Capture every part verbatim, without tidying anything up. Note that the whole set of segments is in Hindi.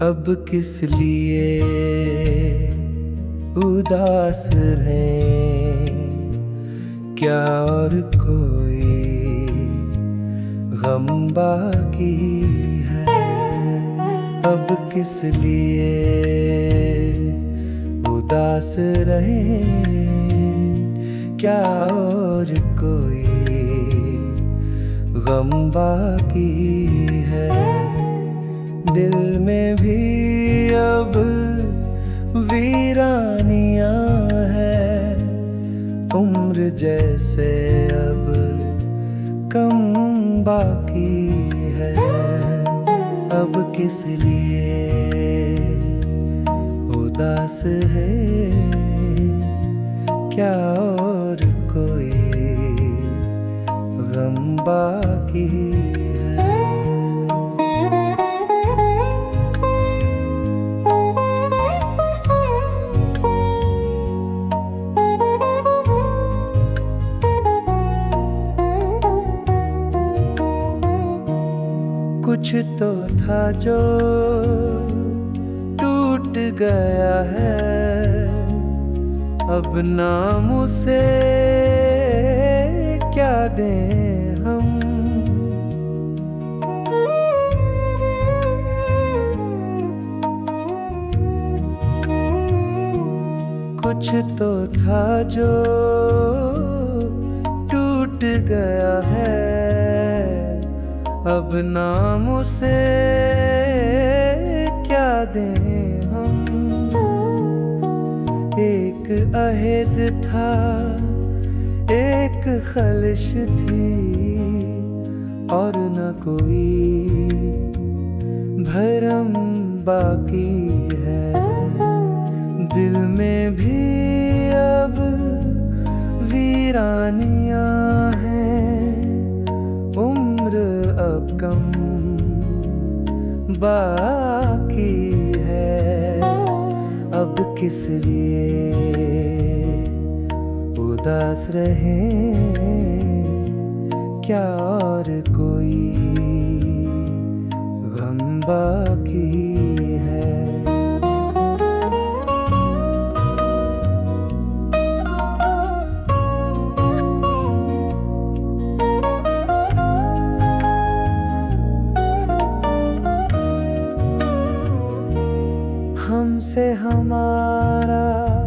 अब किस लिए उदास हैं, क्या और कोई गम बाकी है। अब किस लिए उदास रहे, क्या और कोई गम बाकी है। दिल में भी अब वीरानियां है, उम्र जैसे अब कम बाकी है। अब किस लिए उदास है, क्या और कोई गम बाकी है। कुछ तो था जो टूट गया है, अब नाम उसे क्या दें हम। कुछ तो था जो टूट गया है, अब नाम उसे क्या दें हम। एक अहद था, एक खलिश थी, और न कोई भरम बाकी है। दिल में भी अब वीरानियां हैं, उम्र अब कम बाकी है। अब किस लिए उदास रहे, क्या और कोई गम बाकी है। हमसे हमारा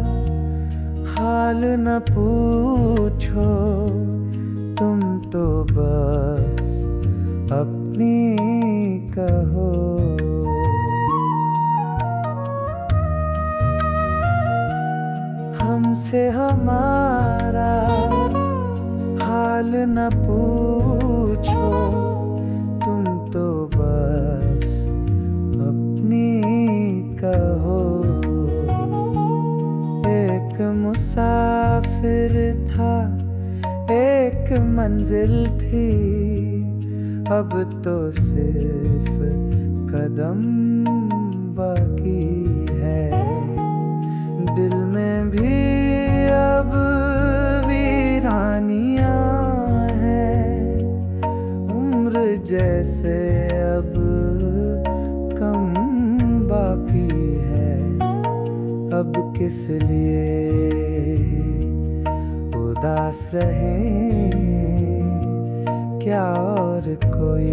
हाल न पूछो, तुम तो बस अपनी कहो। हमसे हमारा हाल न पूछो, तुम तो बस अपनी कहो। एक मुसाफिर था, एक मंजिल थी, अब तो सिर्फ कदम बाकी है। दिल में भी अब वीरानियां हैं, उम्र जैसे अब कम बाकी है। अब किस लिए उदास रहे, क्या और कोई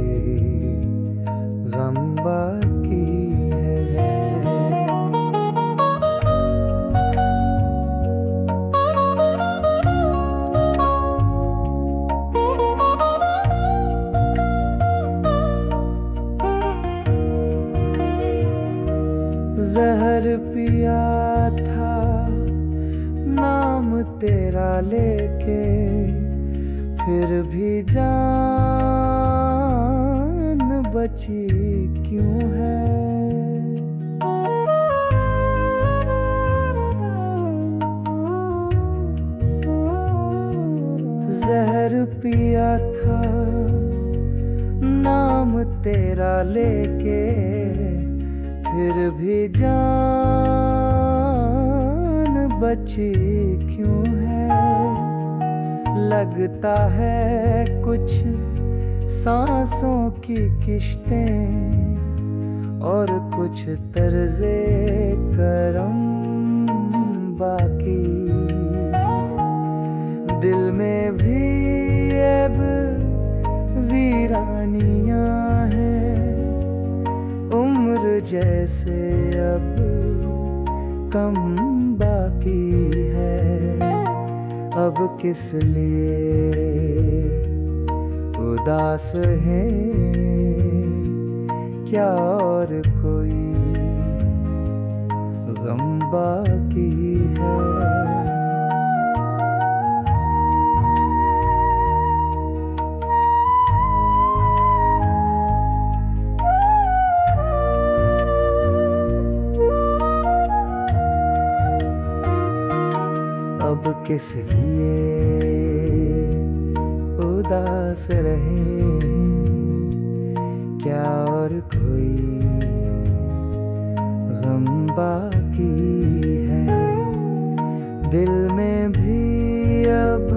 गम बाकी है। जहर पिया था नाम तेरा लेके, फिर भी जान बची क्यों है। जहर पिया था नाम तेरा लेके, फिर भी जान बची क्यों है। लगता है कुछ सांसों की किश्तें और कुछ तर्ज़े करम बाकी। दिल में भी अब वीरानियां हैं, उम्र जैसे अब कम बाकी है। अब किस लिए उदास है, क्या और कोई गम बाकी है। अब किस लिए उदास रहे, क्या और कोई गम बाकी है। दिल में भी अब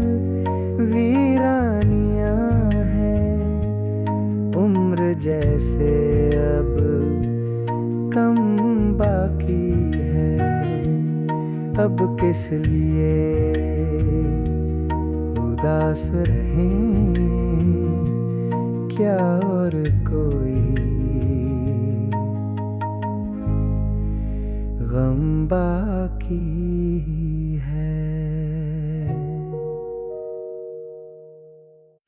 वीरानियां हैं, उम्र जैसे अब कम बाकी है। अब किस लिए उदास रहें, क्या और कोई गम बाकी